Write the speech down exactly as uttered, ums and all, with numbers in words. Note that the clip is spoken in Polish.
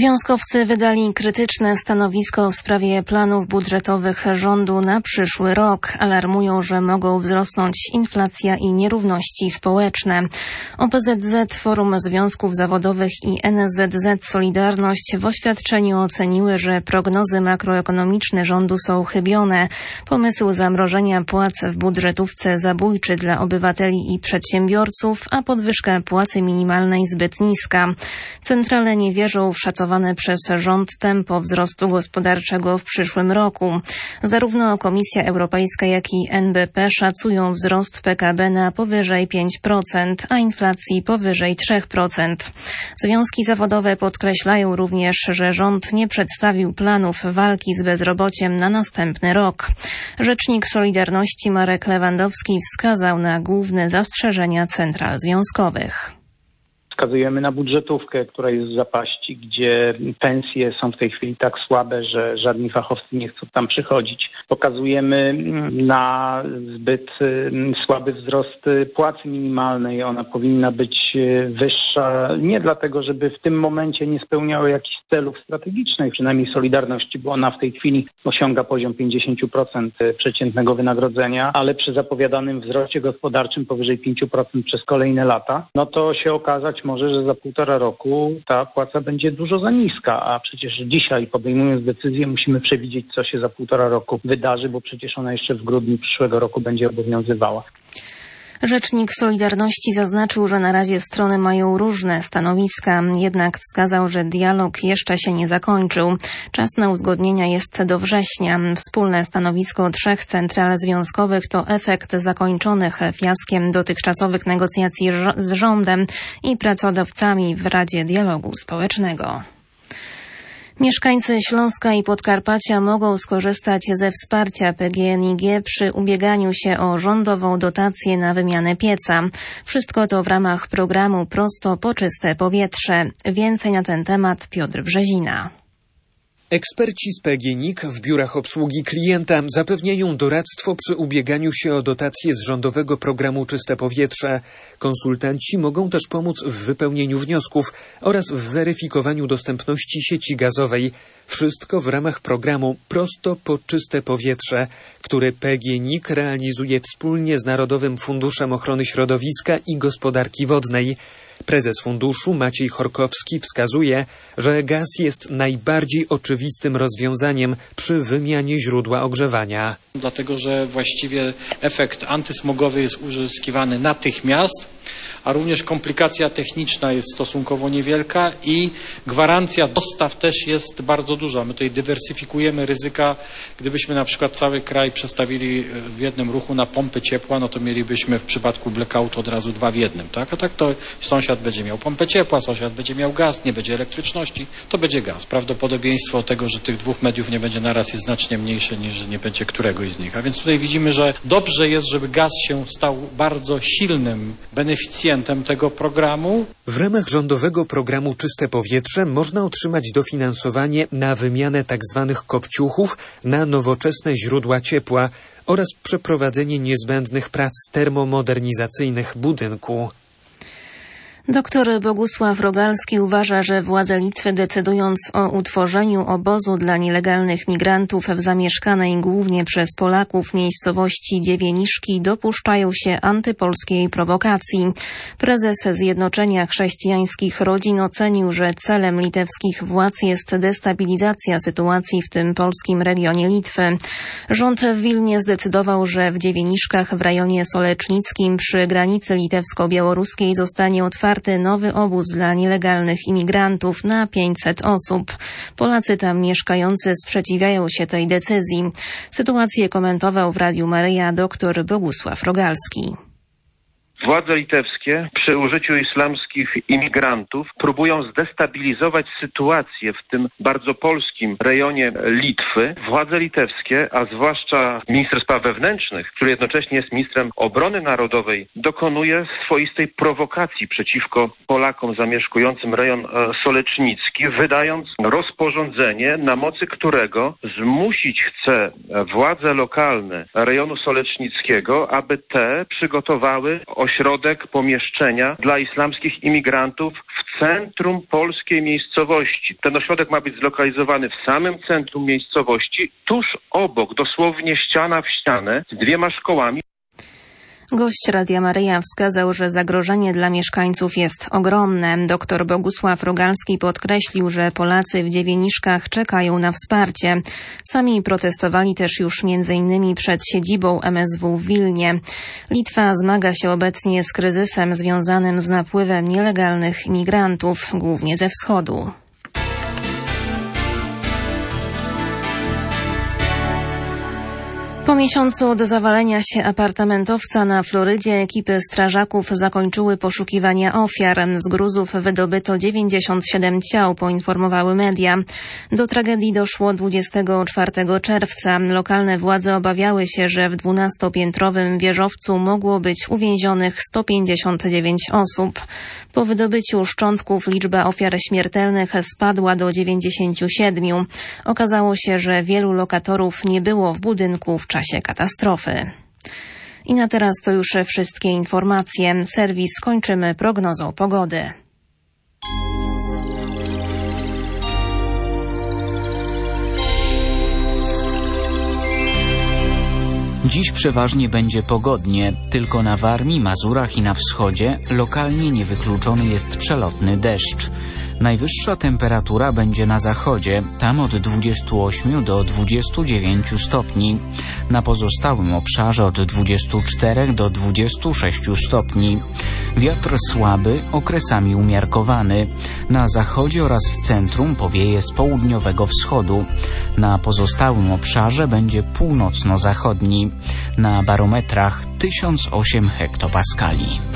Związkowcy wydali krytyczne stanowisko w sprawie planów budżetowych rządu na przyszły rok. Alarmują, że mogą wzrosnąć inflacja i nierówności społeczne. O P Z Z, Forum Związków Zawodowych i N S Z Z Solidarność w oświadczeniu oceniły, że prognozy makroekonomiczne rządu są chybione. Pomysł zamrożenia płac w budżetówce zabójczy dla obywateli i przedsiębiorców, a podwyżka płacy minimalnej zbyt niska. Centrale nie wierzą w szacowanie przez rząd tempo wzrostu gospodarczego w przyszłym roku. Zarówno Komisja Europejska, jak i N B P szacują wzrost P K B na powyżej pięć procent, a inflacji powyżej trzy procent. Związki zawodowe podkreślają również, że rząd nie przedstawił planów walki z bezrobociem na następny rok. Rzecznik Solidarności Marek Lewandowski wskazał na główne zastrzeżenia central związkowych. Wskazujemy na budżetówkę, która jest w zapaści, gdzie pensje są w tej chwili tak słabe, że żadni fachowcy nie chcą tam przychodzić. Pokazujemy na zbyt słaby wzrost płacy minimalnej. Ona powinna być wyższa nie dlatego, żeby w tym momencie nie spełniała jakichś celów strategicznych, przynajmniej Solidarności, bo ona w tej chwili osiąga poziom pięćdziesiąt procent przeciętnego wynagrodzenia, ale przy zapowiadanym wzroście gospodarczym powyżej pięć procent przez kolejne lata, no to się okazać może, że za półtora roku ta płaca będzie dużo za niska, a przecież dzisiaj podejmując decyzję musimy przewidzieć, co się za półtora roku wydarzy, bo przecież ona jeszcze w grudniu przyszłego roku będzie obowiązywała. Rzecznik Solidarności zaznaczył, że na razie strony mają różne stanowiska, jednak wskazał, że dialog jeszcze się nie zakończył. Czas na uzgodnienia jest do września. Wspólne stanowisko trzech central związkowych to efekt zakończonych fiaskiem dotychczasowych negocjacji z rządem i pracodawcami w Radzie Dialogu Społecznego. Mieszkańcy Śląska i Podkarpacia mogą skorzystać ze wsparcia P G N I G przy ubieganiu się o rządową dotację na wymianę pieca. Wszystko to w ramach programu Prosto po czyste powietrze. Więcej na ten temat Piotr Brzezina. Eksperci z P G N I G w biurach obsługi klienta zapewniają doradztwo przy ubieganiu się o dotacje z rządowego programu Czyste Powietrze. Konsultanci mogą też pomóc w wypełnieniu wniosków oraz w weryfikowaniu dostępności sieci gazowej. Wszystko w ramach programu Prosto po czyste powietrze, który P G N I G realizuje wspólnie z Narodowym Funduszem Ochrony Środowiska i Gospodarki Wodnej. Prezes funduszu Maciej Chorkowski wskazuje, że gaz jest najbardziej oczywistym rozwiązaniem przy wymianie źródła ogrzewania. Dlatego, że właściwie efekt antysmogowy jest uzyskiwany natychmiast, a również komplikacja techniczna jest stosunkowo niewielka i gwarancja dostaw też jest bardzo duża. My tutaj dywersyfikujemy ryzyka. Gdybyśmy na przykład cały kraj przestawili w jednym ruchu na pompy ciepła, no to mielibyśmy w przypadku blackoutu od razu dwa w jednym, tak? A tak to sąsiad będzie miał pompę ciepła, sąsiad będzie miał gaz, nie będzie elektryczności, to będzie gaz. Prawdopodobieństwo tego, że tych dwóch mediów nie będzie naraz, jest znacznie mniejsze niż, że nie będzie któregoś z nich. A więc tutaj widzimy, że dobrze jest, żeby gaz się stał bardzo silnym beneficjentem tego programu. W ramach rządowego programu Czyste Powietrze można otrzymać dofinansowanie na wymianę tzw. kopciuchów na nowoczesne źródła ciepła oraz przeprowadzenie niezbędnych prac termomodernizacyjnych budynku. Doktor Bogusław Rogalski uważa, że władze Litwy, decydując o utworzeniu obozu dla nielegalnych migrantów w zamieszkanej głównie przez Polaków miejscowości Dziewieniszki, dopuszczają się antypolskiej prowokacji. Prezes Zjednoczenia Chrześcijańskich Rodzin ocenił, że celem litewskich władz jest destabilizacja sytuacji w tym polskim regionie Litwy. Rząd w Wilnie zdecydował, że w Dziewieniszkach w rejonie solecznickim przy granicy litewsko-białoruskiej zostanie otwarty nowy obóz dla nielegalnych imigrantów na pięćset osób. Polacy tam mieszkający sprzeciwiają się tej decyzji. Sytuację komentował w Radiu Maryja dr Bogusław Rogalski. Władze litewskie przy użyciu islamskich imigrantów próbują zdestabilizować sytuację w tym bardzo polskim rejonie Litwy. Władze litewskie, a zwłaszcza minister spraw wewnętrznych, który jednocześnie jest ministrem obrony narodowej, dokonuje swoistej prowokacji przeciwko Polakom zamieszkującym rejon solecznicki, wydając rozporządzenie, na mocy którego zmusić chce władze lokalne rejonu solecznickiego, aby te przygotowały ośrodek, pomieszczenia dla islamskich imigrantów w centrum polskiej miejscowości. Ten ośrodek ma być zlokalizowany w samym centrum miejscowości, tuż obok, dosłownie ściana w ścianę, z dwiema szkołami. Gość Radia Maryja wskazał, że zagrożenie dla mieszkańców jest ogromne. Doktor Bogusław Rogalski podkreślił, że Polacy w Dziewieniszkach czekają na wsparcie. Sami protestowali też już między innymi przed siedzibą M S W w Wilnie. Litwa zmaga się obecnie z kryzysem związanym z napływem nielegalnych imigrantów, głównie ze wschodu. Po miesiącu od zawalenia się apartamentowca na Florydzie ekipy strażaków zakończyły poszukiwania ofiar. Z gruzów wydobyto dziewięćdziesiąt siedem ciał, poinformowały media. Do tragedii doszło dwudziestego czwartego czerwca. Lokalne władze obawiały się, że w dwunastopiętrowym wieżowcu mogło być uwięzionych sto pięćdziesiąt dziewięć osób. Po wydobyciu szczątków liczba ofiar śmiertelnych spadła do dziewięćdziesięciu siedmiu. Okazało się, że wielu lokatorów nie było w budynku w czasie katastrofy. I na teraz to już wszystkie informacje. Serwis kończymy prognozą pogody. Dziś przeważnie będzie pogodnie, tylko na Warmii, Mazurach i na wschodzie lokalnie niewykluczony jest przelotny deszcz. Najwyższa temperatura będzie na zachodzie, tam od dwudziestu ośmiu do dwudziestu dziewięciu stopni. Na pozostałym obszarze od dwudziestu czterech do dwudziestu sześciu stopni. Wiatr słaby, okresami umiarkowany. Na zachodzie oraz w centrum powieje z południowego wschodu. Na pozostałym obszarze będzie północno-zachodni. Na barometrach tysiąc osiem hektopaskali.